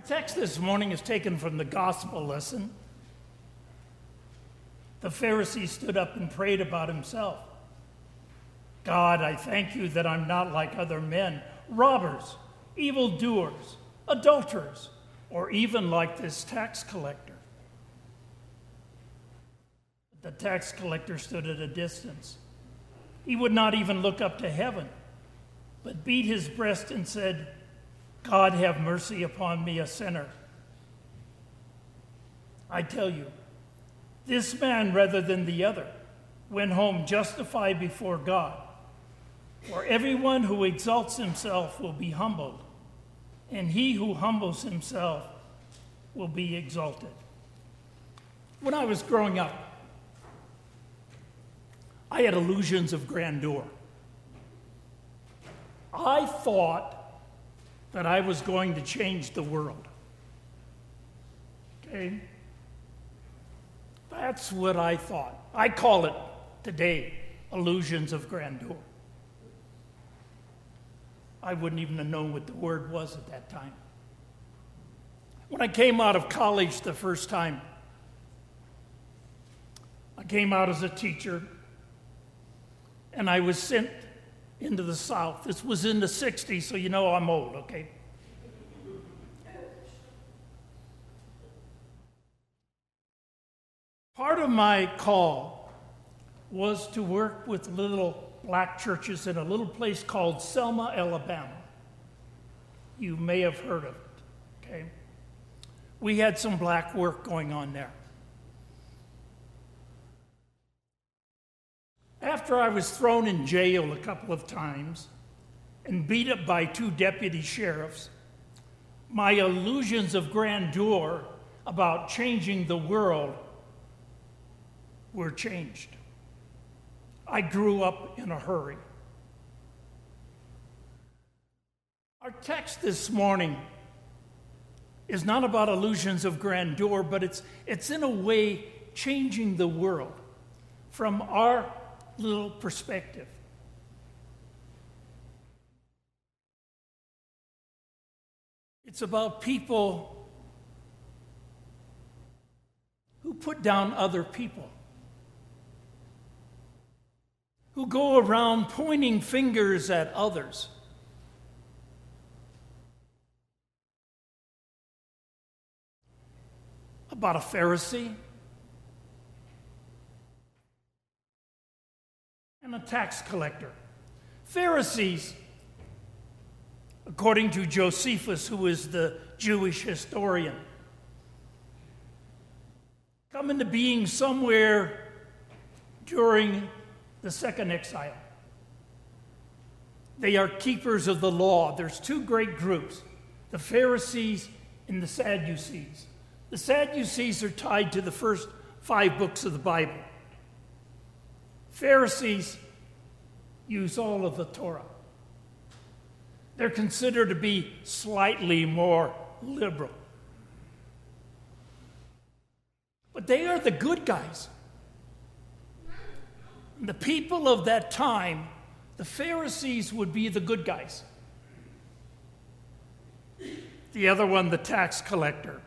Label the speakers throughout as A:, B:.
A: text this morning is taken from the gospel lesson. The Pharisee stood up and prayed about himself. God, I thank you that I'm not like other men, robbers, evildoers, adulterers, or even like this tax collector. The tax collector stood at a distance. He would not even look up to heaven, but beat his breast and said, God, have mercy upon me, a sinner. I tell you, this man, rather than the other, went home justified before God. For everyone who exalts himself will be humbled, and he who humbles himself will be exalted. When I was growing up, I had illusions of grandeur. I thought that I was going to change the world. Okay? That's what I thought. I call it today illusions of grandeur. I wouldn't even have known what the word was at that time. When I came out of college the first time, I came out as a teacher, and I was sent into the South. This was in the 60s, so you know I'm old, okay? Part of my call was to work with little black churches in a little place called Selma, Alabama. You may have heard of it, okay? We had some black work going on there. After I was thrown in jail a couple of times and beat up by 2 deputy sheriffs, my illusions of grandeur about changing the world were changed. I grew up in a hurry. Our text this morning is not about illusions of grandeur, but it's in a way changing the world from our little perspective. It's about people who put down other people, who go around pointing fingers at others. About a Pharisee and a tax collector. Pharisees, according to Josephus, who is the Jewish historian, come into being somewhere during the second exile. They are keepers of the law. There's 2 great groups, the Pharisees and the Sadducees. The Sadducees are tied to the first 5 books of the Bible. Pharisees use all of the Torah. They're considered to be slightly more liberal. But they are the good guys. The people of that time, the Pharisees would be the good guys. The other one, the tax collector.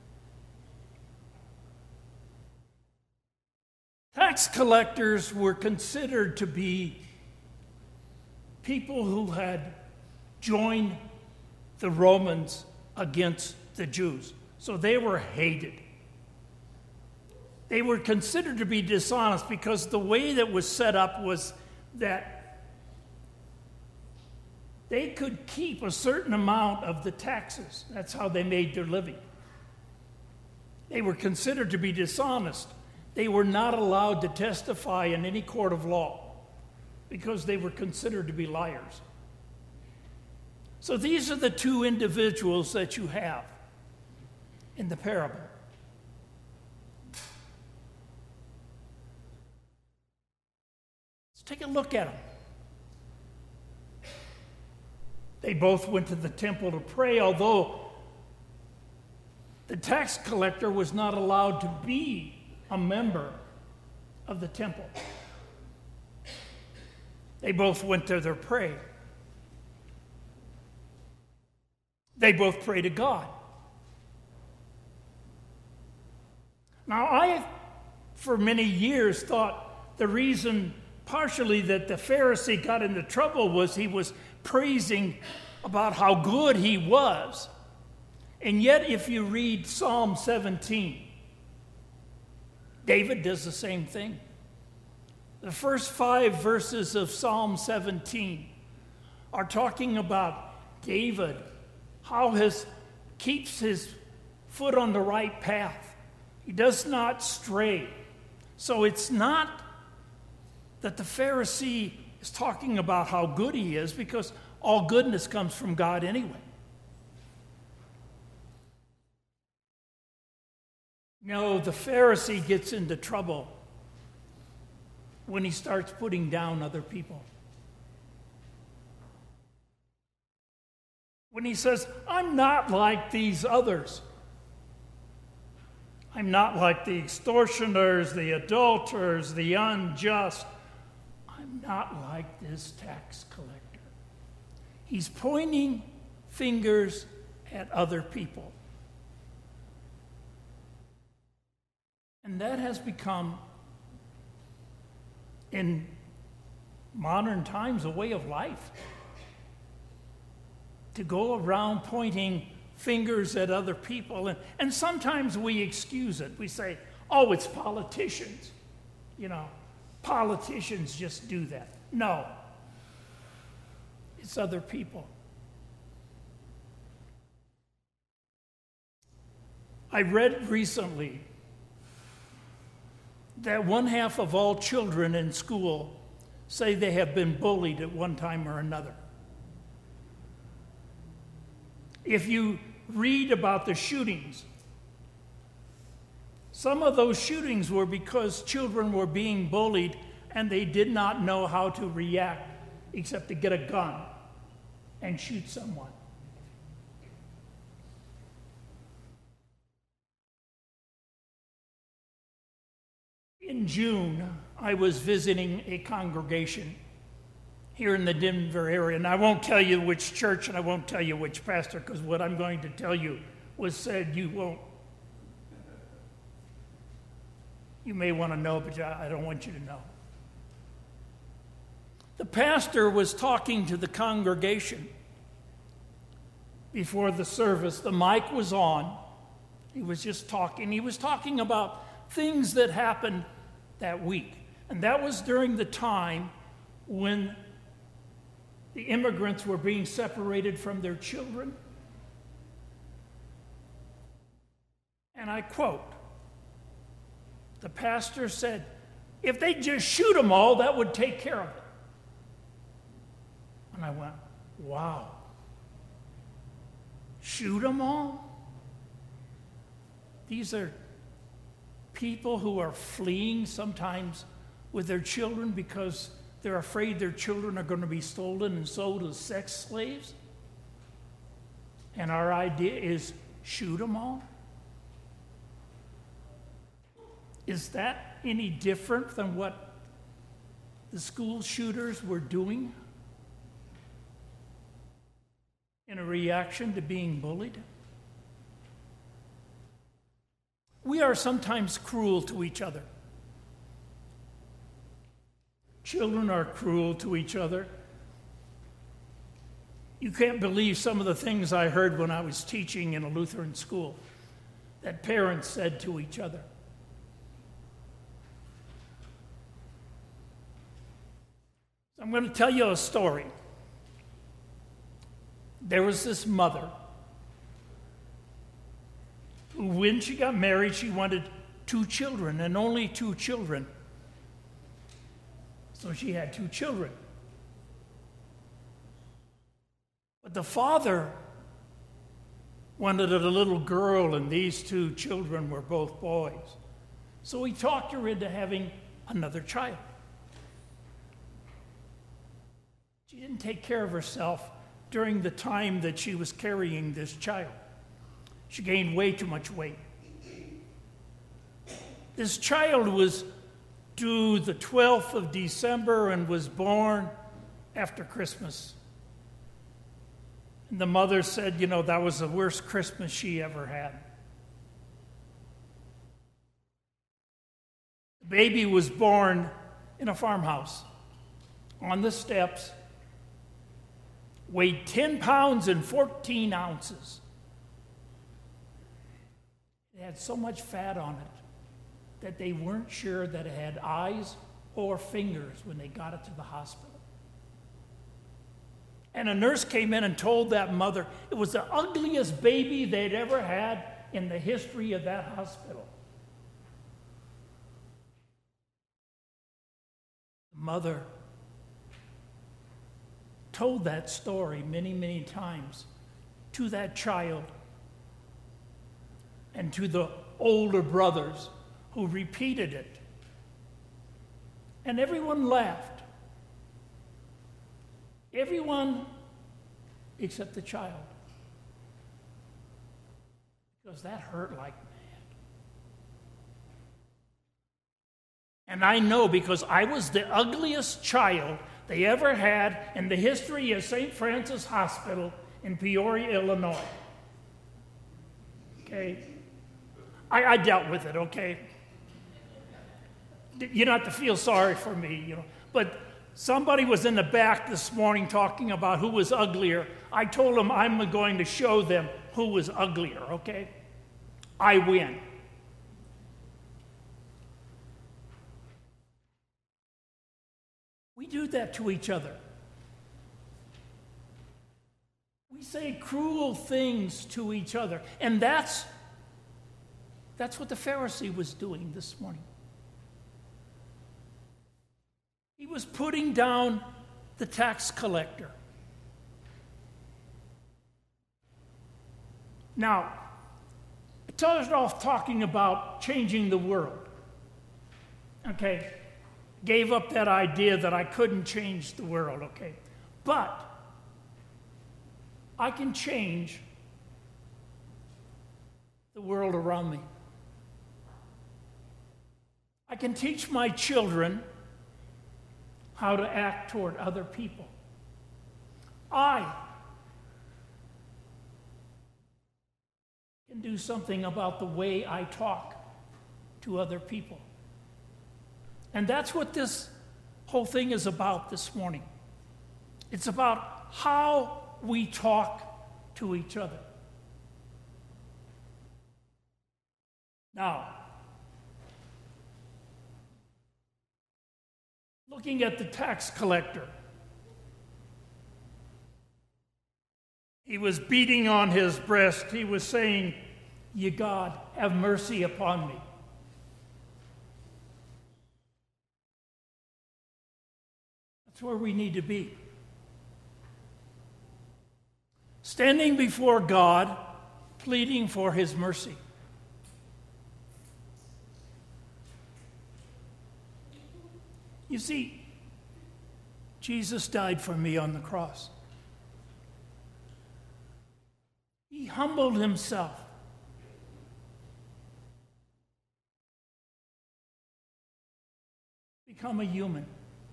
A: Tax collectors were considered to be people who had joined the Romans against the Jews. So they were hated. They were considered to be dishonest because the way that was set up was that they could keep a certain amount of the taxes. That's how they made their living. They were considered to be dishonest. They were not allowed to testify in any court of law because they were considered to be liars. So these are the 2 individuals that you have in the parable. Let's take a look at them. They both went to the temple to pray, although the tax collector was not allowed to be a member of the temple. They both went there to pray. They both pray to God. Now, I, for many years, thought the reason partially that the Pharisee got into trouble was he was praising about how good he was. And yet, if you read Psalm 17, David does the same thing. The first 5 verses of Psalm 17 are talking about David, how he keeps his foot on the right path. He does not stray. So it's not that the Pharisee is talking about how good he is, because all goodness comes from God anyway. No, the Pharisee gets into trouble when he starts putting down other people. When he says, I'm not like these others. I'm not like the extortioners, the adulterers, the unjust. I'm not like this tax collector. He's pointing fingers at other people. And that has become, in modern times, a way of life. To go around pointing fingers at other people. And sometimes we excuse it. We say, oh, it's politicians. You know, politicians just do that. No. It's other people. I read recently that 1/2 of all children in school say they have been bullied at one time or another. If you read about the shootings, some of those shootings were because children were being bullied and they did not know how to react except to get a gun and shoot someone. In June, I was visiting a congregation here in the Denver area, and I won't tell you which church and I won't tell you which pastor, because what I'm going to tell you was said you won't. You may want to know, but I don't want you to know. The pastor was talking to the congregation before the service. The mic was on. He was just talking. He was talking about things that happened that week. And that was during the time when the immigrants were being separated from their children. And I quote, the pastor said, if they just shoot them all, that would take care of it. And I went, wow. Shoot them all? These are people who are fleeing sometimes with their children because they're afraid their children are going to be stolen and sold as sex slaves. And our idea is shoot them all? Is that any different than what the school shooters were doing in a reaction to being bullied? We are sometimes cruel to each other. Children are cruel to each other. You can't believe some of the things I heard when I was teaching in a Lutheran school that parents said to each other. I'm going to tell you a story. There was this mother who, when she got married, she wanted 2 children, and only 2 children. So she had 2 children. But the father wanted a little girl, and these 2 children were both boys. So he talked her into having another child. She didn't take care of herself during the time that she was carrying this child. She gained way too much weight. This child was due the 12th of December and was born after Christmas. And the mother said, that was the worst Christmas she ever had. The baby was born in a farmhouse on the steps, weighed 10 pounds and 14 ounces. It had so much fat on it that they weren't sure that it had eyes or fingers when they got it to the hospital. And a nurse came in and told that mother it was the ugliest baby they'd ever had in the history of that hospital. The mother told that story many, many times to that child and to the older brothers who repeated it. And everyone laughed. Everyone except the child. Because that hurt like mad. And I know because I was the ugliest child they ever had in the history of St. Francis Hospital in Peoria, Illinois. Okay? I dealt with it, okay? You don't have to feel sorry for me, you know. But somebody was in the back this morning talking about who was uglier. I told them I'm going to show them who was uglier, okay? I win. We do that to each other. We say cruel things to each other. And that's what the Pharisee was doing this morning. He was putting down the tax collector. Now, I started off talking about changing the world. Okay? Gave up that idea that I couldn't change the world, okay? But I can change the world around me. I can teach my children how to act toward other people. I can do something about the way I talk to other people. And that's what this whole thing is about this morning. It's about how we talk to each other. Now, looking at the tax collector, he was beating on his breast. He was saying, "You God, have mercy upon me." That's where we need to be. Standing before God, pleading for his mercy. You see, Jesus died for me on the cross. He humbled himself. Become a human.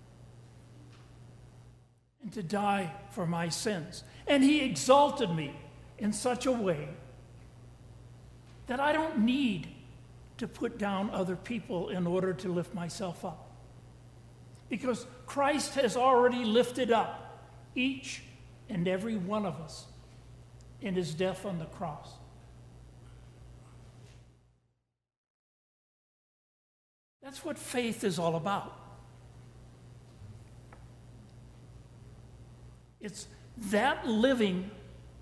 A: And to die for my sins. And he exalted me in such a way that I don't need to put down other people in order to lift myself up. Because Christ has already lifted up each and every one of us in his death on the cross. That's what faith is all about. It's that living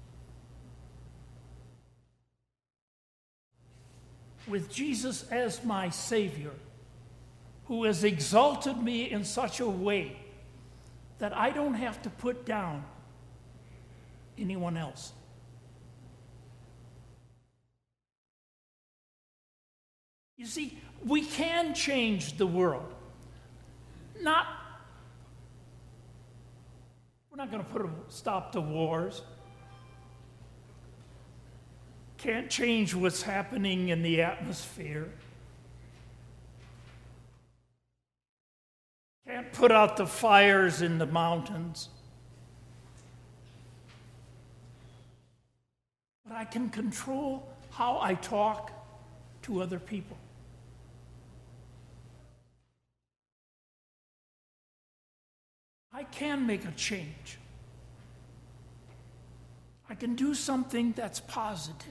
A: with Jesus as my Savior, who has exalted me in such a way that I don't have to put down anyone else. You see, we can change the world. We're not going to put a stop to wars. Can't change what's happening in the atmosphere. Can't put out the fires in the mountains. But I can control how I talk to other people. I can make a change. I can do something that's positive.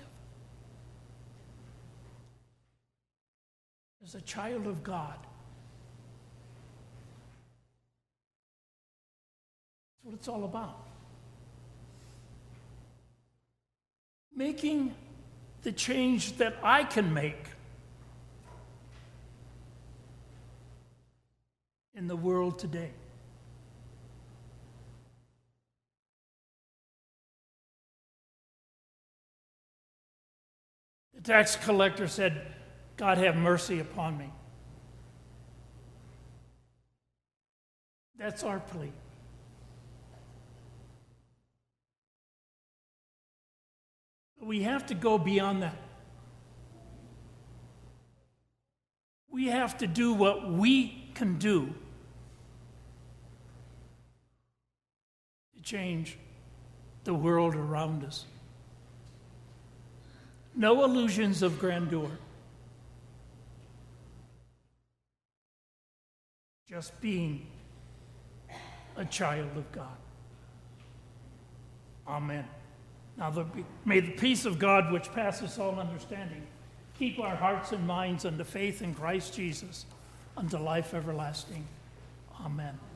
A: As a child of God, that's what it's all about. Making the change that I can make in the world today. The tax collector said, God have mercy upon me. That's our plea. We have to go beyond that. We have to do what we can do to change the world around us. No illusions of grandeur. Just being a child of God. Amen. Now, may the peace of God, which passes all understanding, keep our hearts and minds unto faith in Christ Jesus, unto life everlasting. Amen.